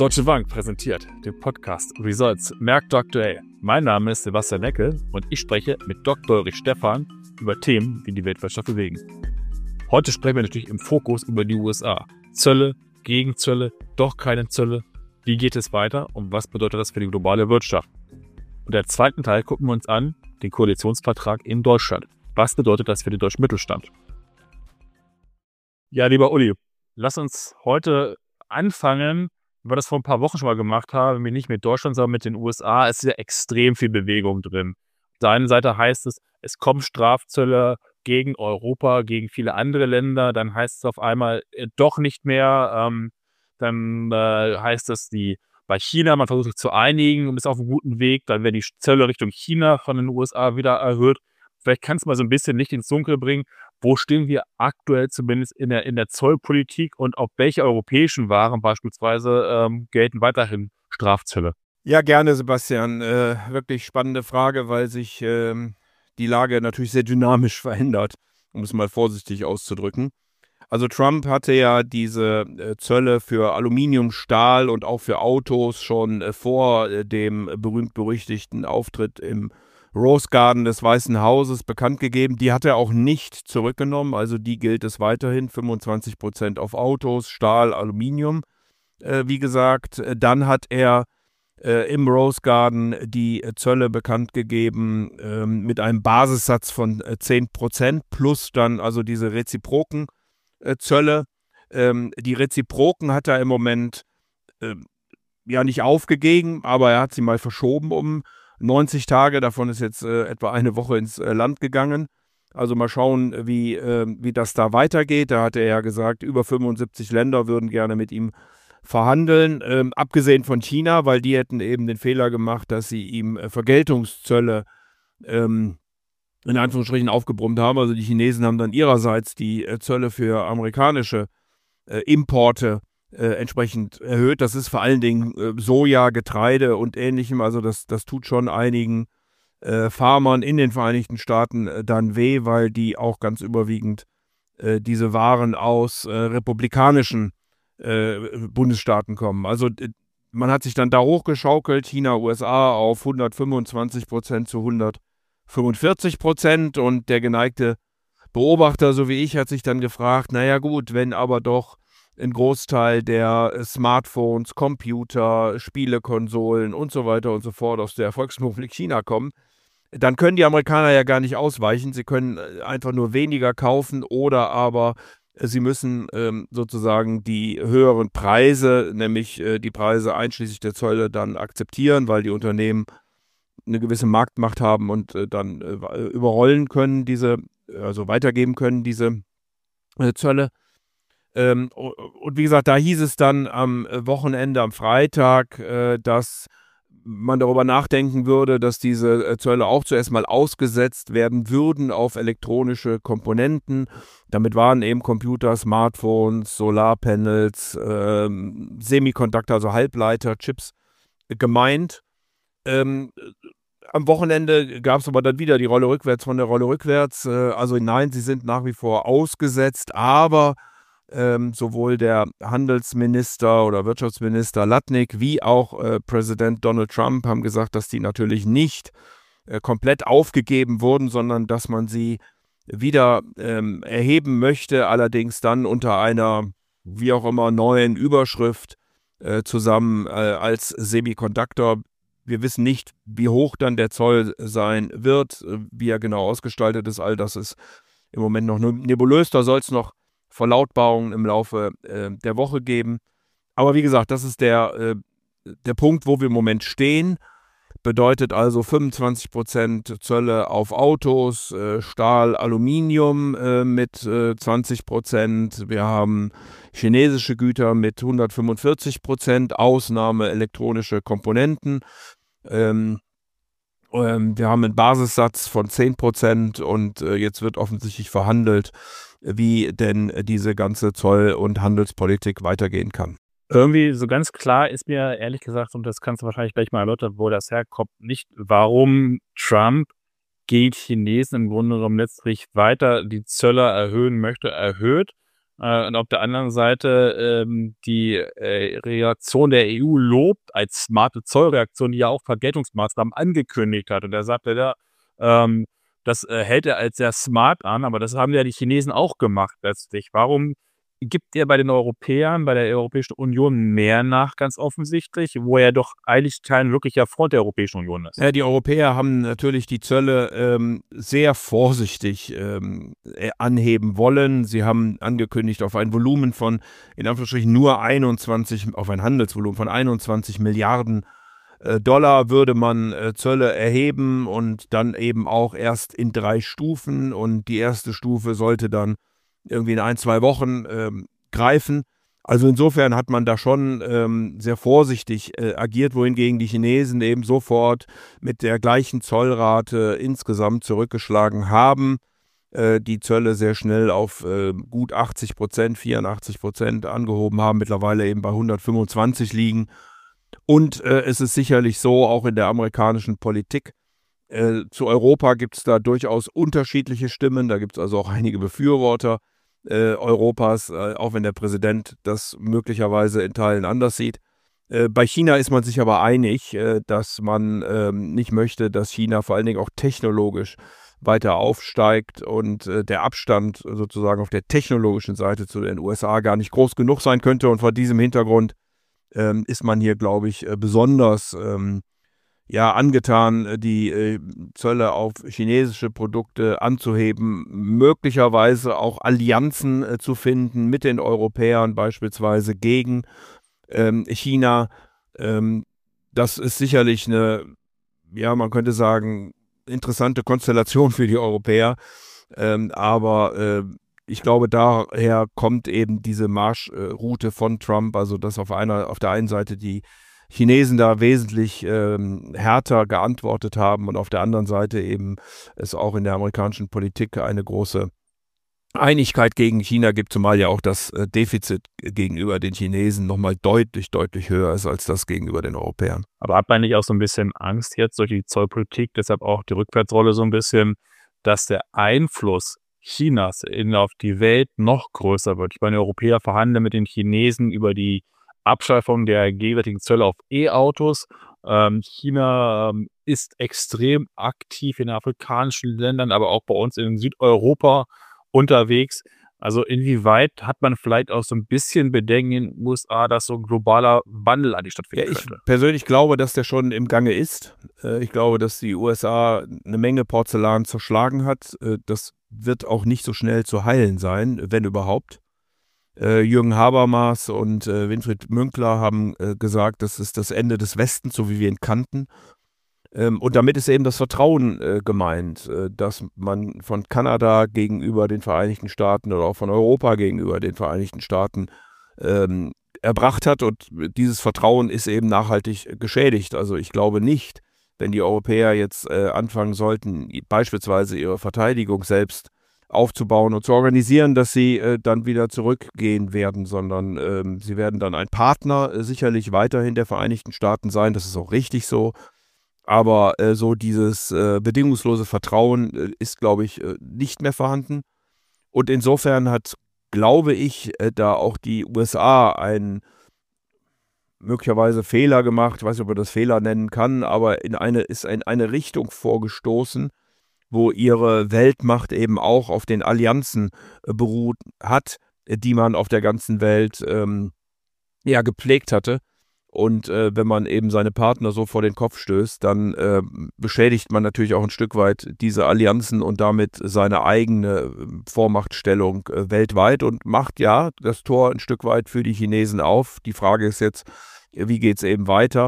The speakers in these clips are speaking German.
Deutsche Bank präsentiert den Podcast Results Märkte aktuell. Mein Name ist Sebastian Neckel und ich spreche mit Dr. Ulrich Stephan über Themen, die die Weltwirtschaft bewegen. Heute sprechen wir natürlich im Fokus über die USA. Zölle, Gegenzölle, doch keine Zölle. Wie geht es weiter und was bedeutet das für die globale Wirtschaft? Und im zweiten Teil gucken wir uns an den Koalitionsvertrag in Deutschland. Was bedeutet das für den deutschen Mittelstand? Ja, lieber Uli, lass uns heute anfangen, wie wir das vor ein paar Wochen schon mal gemacht haben, nicht mit Deutschland, sondern mit den USA. Es ist ja extrem viel Bewegung drin. Auf der einen Seite heißt es kommen Strafzölle gegen Europa, gegen viele andere Länder. Dann heißt es auf einmal doch nicht mehr. Dann heißt es, bei China, man versucht sich zu einigen und ist auf einem guten Weg. Dann werden die Zölle Richtung China von den USA wieder erhöht. Vielleicht kannst du mal so ein bisschen Licht ins Dunkel bringen. Wo stehen wir aktuell zumindest in der Zollpolitik und auf welche europäischen Waren beispielsweise gelten weiterhin Strafzölle? Ja, gerne, Sebastian. Wirklich spannende Frage, weil sich die Lage natürlich sehr dynamisch verändert, um es mal vorsichtig auszudrücken. Also Trump hatte ja diese Zölle für Aluminium, Stahl und auch für Autos schon vor dem berühmt-berüchtigten Auftritt im Rose Garden des Weißen Hauses bekannt gegeben. Die hat er auch nicht zurückgenommen, also die gilt es weiterhin, 25% auf Autos, Stahl, Aluminium. Wie gesagt, dann hat er im Rose Garden die Zölle bekannt gegeben mit einem Basissatz von 10% plus dann also diese reziproken Zölle. Die reziproken hat er im Moment ja nicht aufgegeben, aber er hat sie mal verschoben um 90 Tage. Davon ist jetzt etwa eine Woche ins Land gegangen. Also mal schauen, wie das da weitergeht. Da hat er ja gesagt, über 75 Länder würden gerne mit ihm verhandeln, abgesehen von China, weil die hätten eben den Fehler gemacht, dass sie ihm Vergeltungszölle in Anführungsstrichen aufgebrummt haben. Also die Chinesen haben dann ihrerseits die Zölle für amerikanische Importe entsprechend erhöht. Das ist vor allen Dingen Soja, Getreide und Ähnlichem. Also das tut schon einigen Farmern in den Vereinigten Staaten dann weh, weil die auch ganz überwiegend diese Waren aus republikanischen Bundesstaaten kommen. Also man hat sich dann da hochgeschaukelt, China, USA auf 125% zu 145% und der geneigte Beobachter, so wie ich, hat sich dann gefragt, naja gut, wenn aber doch ein Großteil der Smartphones, Computer, Spielekonsolen und so weiter und so fort aus der Volksrepublik China kommen, dann können die Amerikaner ja gar nicht ausweichen. Sie können einfach nur weniger kaufen oder aber sie müssen sozusagen die höheren Preise, nämlich die Preise einschließlich der Zölle, dann akzeptieren, weil die Unternehmen eine gewisse Marktmacht haben und dann überrollen können, also weitergeben können, diese Zölle. Und wie gesagt, da hieß es dann am Wochenende, am Freitag, dass man darüber nachdenken würde, dass diese Zölle auch zuerst mal ausgesetzt werden würden auf elektronische Komponenten. Damit waren eben Computer, Smartphones, Solarpanels, Semiconductor, also Halbleiter, Chips gemeint. Am Wochenende gab es aber dann wieder die Rolle rückwärts von der Rolle rückwärts. Also nein, sie sind nach wie vor ausgesetzt, aber sowohl der Handelsminister oder Wirtschaftsminister Latnik wie auch Präsident Donald Trump haben gesagt, dass die natürlich nicht komplett aufgegeben wurden, sondern dass man sie wieder erheben möchte, allerdings dann unter einer, wie auch immer, neuen Überschrift zusammen als Semiconductor. Wir wissen nicht, wie hoch dann der Zoll sein wird, wie er genau ausgestaltet ist. All das ist im Moment noch nebulös. Da soll es noch Verlautbarungen im Laufe der Woche geben. Aber wie gesagt, das ist der Punkt, wo wir im Moment stehen. Bedeutet also 25% Zölle auf Autos, Stahl, Aluminium mit 20%. Wir haben chinesische Güter mit 145%, Ausnahme elektronische Komponenten. Wir haben einen Basissatz von 10% und jetzt wird offensichtlich verhandelt, wie denn diese ganze Zoll- und Handelspolitik weitergehen kann. Irgendwie so ganz klar ist mir ehrlich gesagt, und das kannst du wahrscheinlich gleich mal erläutern, wo das herkommt, nicht, warum Trump gegen Chinesen im Grunde genommen letztlich weiter die Zölle erhöhen möchte, erhöht, Und auf der anderen Seite die Reaktion der EU lobt als smarte Zollreaktion, die ja auch Vergeltungsmaßnahmen angekündigt hat. Und er sagte ja, das hält er als sehr smart an, aber das haben ja die Chinesen auch gemacht letztlich. Warum gibt er bei den Europäern, bei der Europäischen Union mehr nach, ganz offensichtlich, wo er doch eigentlich kein wirklicher Freund der Europäischen Union ist? Ja, die Europäer haben natürlich die Zölle sehr vorsichtig anheben wollen. Sie haben angekündigt, auf ein Volumen von, in Anführungsstrichen, auf ein Handelsvolumen von 21 Milliarden Dollar würde man Zölle erheben und dann eben auch erst in 3 Stufen. Und die erste Stufe sollte dann irgendwie in 1-2 Wochen greifen. Also insofern hat man da schon sehr vorsichtig agiert, wohingegen die Chinesen eben sofort mit der gleichen Zollrate insgesamt zurückgeschlagen haben. Die Zölle sehr schnell auf gut 80%, 84% angehoben haben, mittlerweile eben bei 125 liegen. Und es ist sicherlich so, auch in der amerikanischen Politik, zu Europa gibt es da durchaus unterschiedliche Stimmen. Da gibt es also auch einige Befürworter Europas, auch wenn der Präsident das möglicherweise in Teilen anders sieht. Bei China ist man sich aber einig, dass man nicht möchte, dass China vor allen Dingen auch technologisch weiter aufsteigt und der Abstand sozusagen auf der technologischen Seite zu den USA gar nicht groß genug sein könnte. Und vor diesem Hintergrund ist man hier, glaube ich, besonders angetan, die Zölle auf chinesische Produkte anzuheben, möglicherweise auch Allianzen zu finden mit den Europäern, beispielsweise gegen China. Das ist sicherlich eine, man könnte sagen, interessante Konstellation für die Europäer, aber ich glaube, daher kommt eben diese Marschroute von Trump, also dass auf der einen Seite die Chinesen da wesentlich härter geantwortet haben und auf der anderen Seite eben es auch in der amerikanischen Politik eine große Einigkeit gegen China gibt, zumal ja auch das Defizit gegenüber den Chinesen nochmal deutlich, deutlich höher ist als das gegenüber den Europäern. Aber hat man nicht auch so ein bisschen Angst jetzt durch die Zollpolitik, deshalb auch die Rückwärtsrolle so ein bisschen, dass der Einfluss Chinas auf die Welt noch größer wird? Ich meine, die Europäer verhandeln mit den Chinesen über die Abschaffung der gegenwärtigen Zölle auf E-Autos. China ist extrem aktiv in afrikanischen Ländern, aber auch bei uns in Südeuropa unterwegs. Also inwieweit hat man vielleicht auch so ein bisschen Bedenken in den USA, dass so ein globaler Wandel eigentlich stattfinden könnte? Ich persönlich glaube, dass der schon im Gange ist. Ich glaube, dass die USA eine Menge Porzellan zerschlagen hat. Das wird auch nicht so schnell zu heilen sein, wenn überhaupt. Jürgen Habermas und Winfried Münkler haben gesagt, das ist das Ende des Westens, so wie wir ihn kannten. Und damit ist eben das Vertrauen gemeint, dass man von Kanada gegenüber den Vereinigten Staaten oder auch von Europa gegenüber den Vereinigten Staaten erbracht hat. Und dieses Vertrauen ist eben nachhaltig geschädigt. Also ich glaube nicht, wenn die Europäer jetzt anfangen sollten, beispielsweise ihre Verteidigung selbst aufzubauen und zu organisieren, dass sie dann wieder zurückgehen werden, sondern sie werden dann ein Partner sicherlich weiterhin der Vereinigten Staaten sein. Das ist auch richtig so. Aber so dieses bedingungslose Vertrauen ist, glaube ich, nicht mehr vorhanden. Und insofern hat, glaube ich, da auch die USA einen möglicherweise Fehler gemacht, ich weiß nicht, ob man das Fehler nennen kann, aber in eine Richtung vorgestoßen, wo ihre Weltmacht eben auch auf den Allianzen beruht hat, die man auf der ganzen Welt gepflegt hatte. Und wenn man eben seine Partner so vor den Kopf stößt, dann beschädigt man natürlich auch ein Stück weit diese Allianzen und damit seine eigene Vormachtstellung weltweit und macht ja das Tor ein Stück weit für die Chinesen auf. Die Frage ist jetzt, wie geht es eben weiter?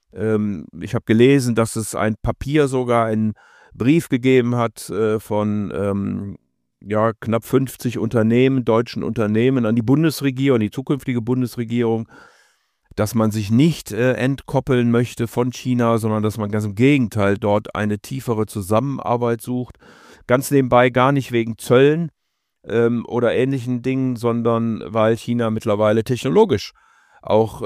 Ich habe gelesen, dass es ein Papier sogar, einen Brief gegeben hat von knapp 50 Unternehmen, deutschen Unternehmen an die Bundesregierung, die zukünftige Bundesregierung, dass man sich nicht entkoppeln möchte von China, sondern dass man ganz im Gegenteil dort eine tiefere Zusammenarbeit sucht. Ganz nebenbei gar nicht wegen Zöllen oder ähnlichen Dingen, sondern weil China mittlerweile technologisch auch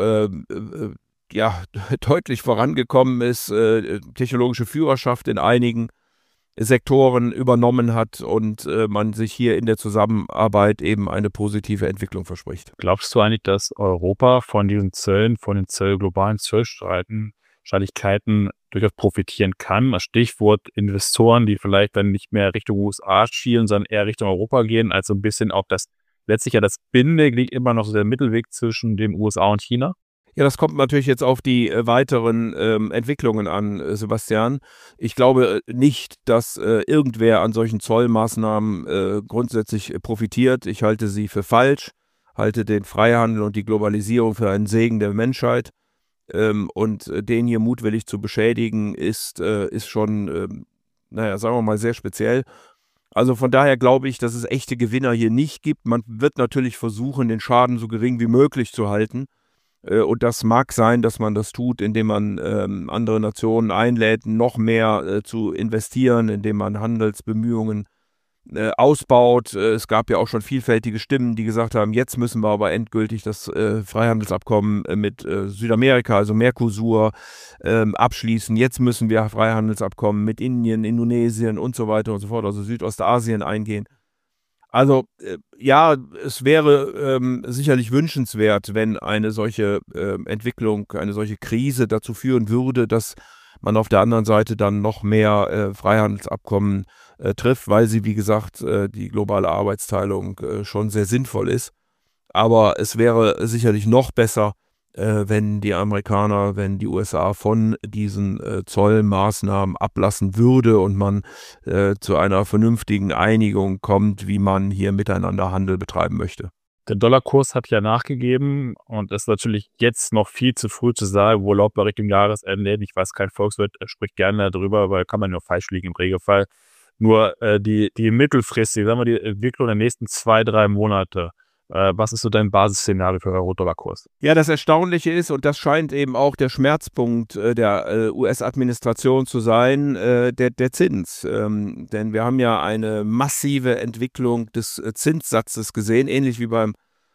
deutlich vorangekommen ist, technologische Führerschaft in einigen Sektoren übernommen hat und man sich hier in der Zusammenarbeit eben eine positive Entwicklung verspricht. Glaubst du eigentlich, dass Europa von diesen Zöllen, von den globalen Zollstreitigkeiten durchaus profitieren kann? Das Stichwort Investoren, die vielleicht dann nicht mehr Richtung USA schielen, sondern eher Richtung Europa gehen, als so ein bisschen auch letztlich ja das Bindeglied immer noch so der Mittelweg zwischen den USA und China? Ja, das kommt natürlich jetzt auf die weiteren Entwicklungen an, Sebastian. Ich glaube nicht, dass irgendwer an solchen Zollmaßnahmen grundsätzlich profitiert. Ich halte sie für falsch, halte den Freihandel und die Globalisierung für einen Segen der Menschheit. Und den hier mutwillig zu beschädigen, ist schon, sagen wir mal, sehr speziell. Also von daher glaube ich, dass es echte Gewinner hier nicht gibt. Man wird natürlich versuchen, den Schaden so gering wie möglich zu halten. Und das mag sein, dass man das tut, indem man andere Nationen einlädt, noch mehr zu investieren, indem man Handelsbemühungen ausbaut. Es gab ja auch schon vielfältige Stimmen, die gesagt haben, jetzt müssen wir aber endgültig das Freihandelsabkommen mit Südamerika, also Mercosur, abschließen. Jetzt müssen wir Freihandelsabkommen mit Indien, Indonesien und so weiter und so fort, also Südostasien eingehen. Also ja, es wäre sicherlich wünschenswert, wenn eine solche Entwicklung, eine solche Krise dazu führen würde, dass man auf der anderen Seite dann noch mehr Freihandelsabkommen trifft, weil sie, wie gesagt, die globale Arbeitsteilung schon sehr sinnvoll ist. Aber es wäre sicherlich noch besser, wenn die Amerikaner, wenn die USA von diesen Zollmaßnahmen ablassen würde und man zu einer vernünftigen Einigung kommt, wie man hier miteinander Handel betreiben möchte. Der Dollarkurs hat ja nachgegeben und es ist natürlich jetzt noch viel zu früh zu sagen, wo laufen wir Richtung Jahresende. Ich weiß, kein Volkswirt spricht gerne darüber, weil kann man nur falsch liegen im Regelfall. Nur die mittelfristig, sagen wir die Entwicklung der nächsten 2-3 Monate. Was ist so dein Basisszenario für Euro-Dollar-Kurs? Ja, das Erstaunliche ist, und das scheint eben auch der Schmerzpunkt der US-Administration zu sein, der Zins. Denn wir haben ja eine massive Entwicklung des Zinssatzes gesehen, ähnlich wie beim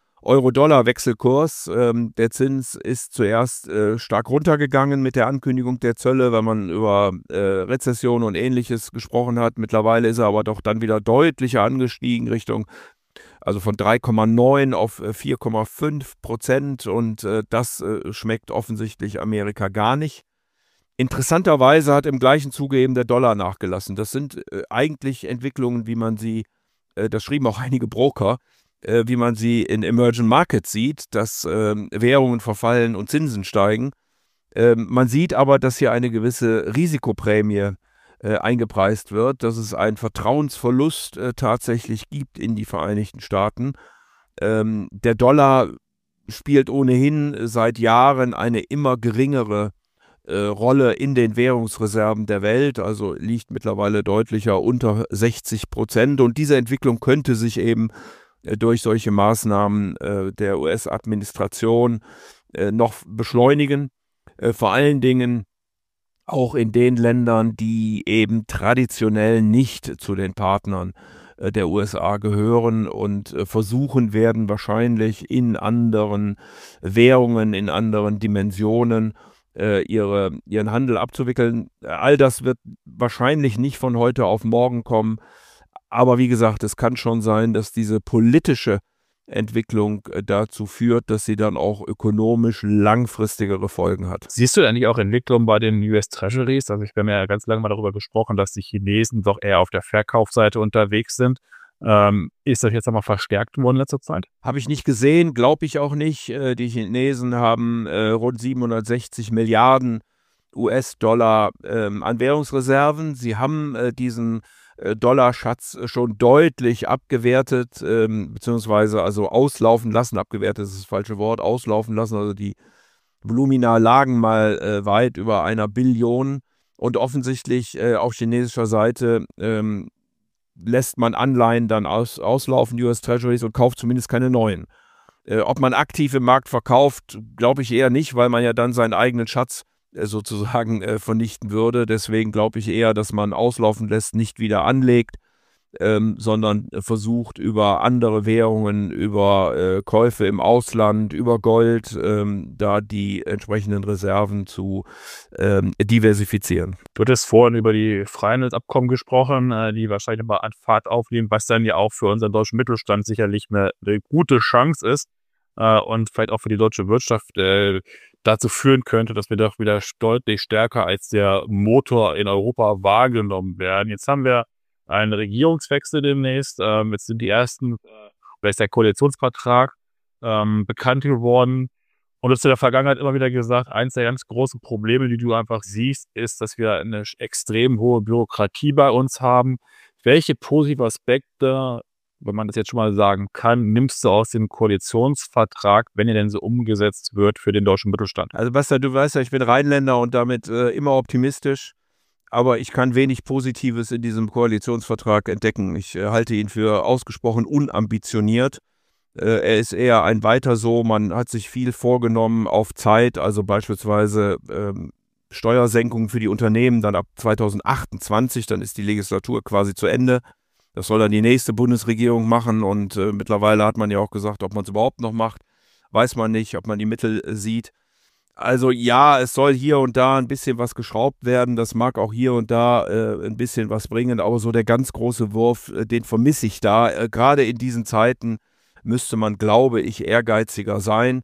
Euro-Dollar-Wechselkurs. Der Zins ist zuerst stark runtergegangen mit der Ankündigung der Zölle, weil man über Rezession und Ähnliches gesprochen hat. Mittlerweile ist er aber doch dann wieder deutlicher angestiegen also von 3,9 auf 4,5% und das schmeckt offensichtlich Amerika gar nicht. Interessanterweise hat im gleichen Zuge eben der Dollar nachgelassen. Das sind eigentlich Entwicklungen, wie man sie, das schrieben auch einige Broker, wie man sie in Emerging Markets sieht, dass Währungen verfallen und Zinsen steigen. Man sieht aber, dass hier eine gewisse Risikoprämie eingepreist wird, dass es einen Vertrauensverlust tatsächlich gibt in die Vereinigten Staaten. Der Dollar spielt ohnehin seit Jahren eine immer geringere Rolle in den Währungsreserven der Welt, also liegt mittlerweile deutlicher unter 60%. Und diese Entwicklung könnte sich eben durch solche Maßnahmen der US-Administration noch beschleunigen. Vor allen Dingen auch in den Ländern, die eben traditionell nicht zu den Partnern der USA gehören und versuchen werden, wahrscheinlich in anderen Währungen, in anderen Dimensionen ihren Handel abzuwickeln. All das wird wahrscheinlich nicht von heute auf morgen kommen. Aber wie gesagt, es kann schon sein, dass diese politische Entwicklung dazu führt, dass sie dann auch ökonomisch langfristigere Folgen hat. Siehst du eigentlich auch Entwicklungen bei den US Treasuries? Also wir haben ja ganz lange mal darüber gesprochen, dass die Chinesen doch eher auf der Verkaufsseite unterwegs sind. Ist das jetzt einmal verstärkt worden in letzter Zeit? Habe ich nicht gesehen, glaube ich auch nicht. Die Chinesen haben rund 760 Milliarden US-Dollar an Währungsreserven. Sie haben diesen Dollarschatz schon deutlich abgewertet, beziehungsweise also auslaufen lassen. Abgewertet ist das falsche Wort, auslaufen lassen. Also die Volumina lagen mal weit über 1 Billion. Und offensichtlich auf chinesischer Seite lässt man Anleihen dann auslaufen, US Treasuries, und kauft zumindest keine neuen. Ob man aktiv im Markt verkauft, glaube ich eher nicht, weil man ja dann seinen eigenen Schatz sozusagen vernichten würde. Deswegen glaube ich eher, dass man auslaufen lässt, nicht wieder anlegt. sondern versucht über andere Währungen, über Käufe im Ausland, über Gold, da die entsprechenden Reserven zu diversifizieren. Du hattest vorhin über die Freihandelsabkommen gesprochen, die wahrscheinlich mal an Fahrt aufnehmen, was dann ja auch für unseren deutschen Mittelstand sicherlich eine gute Chance ist und vielleicht auch für die deutsche Wirtschaft dazu führen könnte, dass wir doch wieder deutlich stärker als der Motor in Europa wahrgenommen werden. Jetzt haben wir einen Regierungswechsel demnächst. Jetzt sind die ersten, oder ist der Koalitionsvertrag bekannt geworden. Und du hast in der Vergangenheit immer wieder gesagt, eins der ganz großen Probleme, die du einfach siehst, ist, dass wir eine extrem hohe Bürokratie bei uns haben. Welche positiven Aspekte, wenn man das jetzt schon mal sagen kann, nimmst du aus dem Koalitionsvertrag, wenn er denn so umgesetzt wird, für den deutschen Mittelstand? Also Basta, du weißt ja, ich bin Rheinländer und damit immer optimistisch. Aber ich kann wenig Positives in diesem Koalitionsvertrag entdecken. Ich halte ihn für ausgesprochen unambitioniert. Er ist eher ein Weiter so. Man hat sich viel vorgenommen auf Zeit, also beispielsweise Steuersenkungen für die Unternehmen dann ab 2028, dann ist die Legislatur quasi zu Ende. Das soll dann die nächste Bundesregierung machen und mittlerweile hat man ja auch gesagt, ob man es überhaupt noch macht, weiß man nicht, ob man die Mittel sieht. Also ja, es soll hier und da ein bisschen was geschraubt werden, das mag auch hier und da ein bisschen was bringen, aber so der ganz große Wurf, den vermisse ich da. Gerade in diesen Zeiten müsste man, glaube ich, ehrgeiziger sein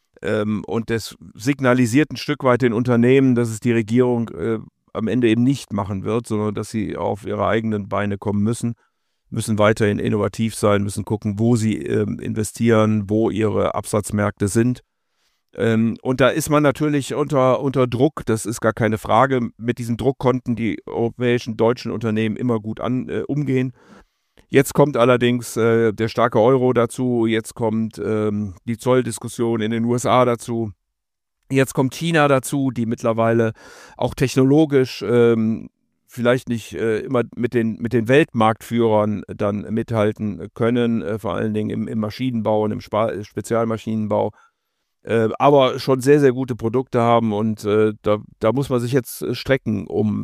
und das signalisiert ein Stück weit den Unternehmen, dass es die Regierung am Ende eben nicht machen wird, sondern dass sie auf ihre eigenen Beine kommen müssen weiterhin innovativ sein, müssen gucken, wo sie investieren, wo ihre Absatzmärkte sind. Und da ist man natürlich unter Druck, das ist gar keine Frage. Mit diesem Druck konnten die europäischen, deutschen Unternehmen immer gut umgehen. Jetzt kommt allerdings der starke Euro dazu, jetzt kommt die Zolldiskussion in den USA dazu, jetzt kommt China dazu, die mittlerweile auch technologisch vielleicht nicht immer mit den Weltmarktführern dann mithalten können, vor allen Dingen im Maschinenbau und im Spezialmaschinenbau. Aber schon sehr, sehr gute Produkte haben und da muss man sich jetzt strecken, um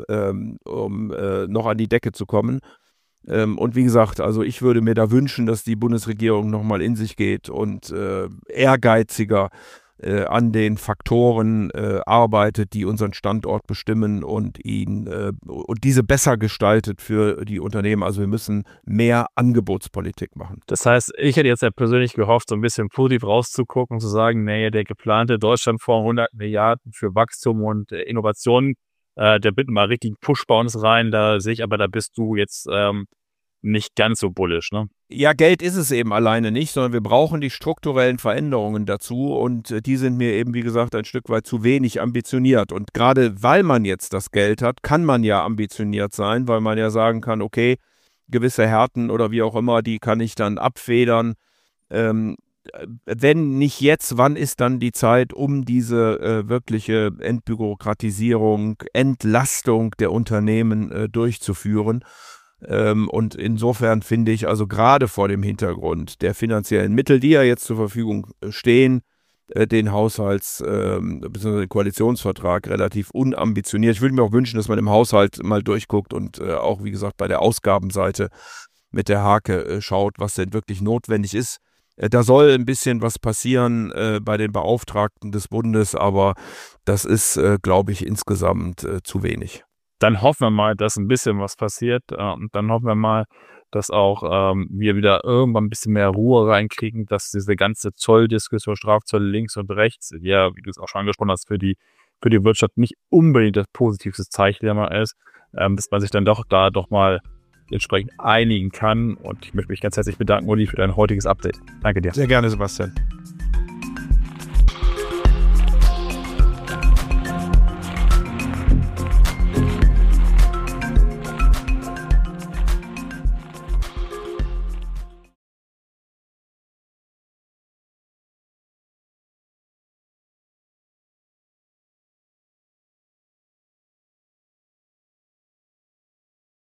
noch an die Decke zu kommen. Und wie gesagt, also ich würde mir da wünschen, dass die Bundesregierung nochmal in sich geht und ehrgeiziger an den Faktoren arbeitet, die unseren Standort bestimmen und und diese besser gestaltet für die Unternehmen. Also wir müssen mehr Angebotspolitik machen. Das heißt, ich hätte jetzt ja persönlich gehofft, so ein bisschen positiv rauszugucken und zu sagen, nee, der geplante Deutschlandfonds 100 Milliarden für Wachstum und Innovation, der bittet mal richtig Push bei uns rein. Da sehe ich aber, da bist du jetzt nicht ganz so bullisch, ne? Ja, Geld ist es eben alleine nicht, sondern wir brauchen die strukturellen Veränderungen dazu und die sind mir eben, wie gesagt, ein Stück weit zu wenig ambitioniert. Und gerade weil man jetzt das Geld hat, kann man ja ambitioniert sein, weil man ja sagen kann, okay, gewisse Härten oder wie auch immer, die kann ich dann abfedern. Wenn nicht jetzt, wann ist dann die Zeit, um diese wirkliche Entbürokratisierung, Entlastung der Unternehmen durchzuführen? Und insofern finde ich, also gerade vor dem Hintergrund der finanziellen Mittel, die ja jetzt zur Verfügung stehen, den bzw. den Koalitionsvertrag relativ unambitioniert. Ich würde mir auch wünschen, dass man im Haushalt mal durchguckt und auch, wie gesagt, bei der Ausgabenseite mit der Hake schaut, was denn wirklich notwendig ist. Da soll ein bisschen was passieren bei den Beauftragten des Bundes, aber das ist, glaube ich, insgesamt zu wenig. Dann hoffen wir mal, dass ein bisschen was passiert und dann hoffen wir mal, dass auch wir wieder irgendwann ein bisschen mehr Ruhe reinkriegen, dass diese ganze Zolldiskussion, Strafzölle links und rechts, ja, wie du es auch schon angesprochen hast, für die Wirtschaft nicht unbedingt das positivste Zeichen immer ist, dass man sich dann doch mal entsprechend einigen kann. Und ich möchte mich ganz herzlich bedanken, Uli, für dein heutiges Update. Danke dir. Sehr gerne, Sebastian.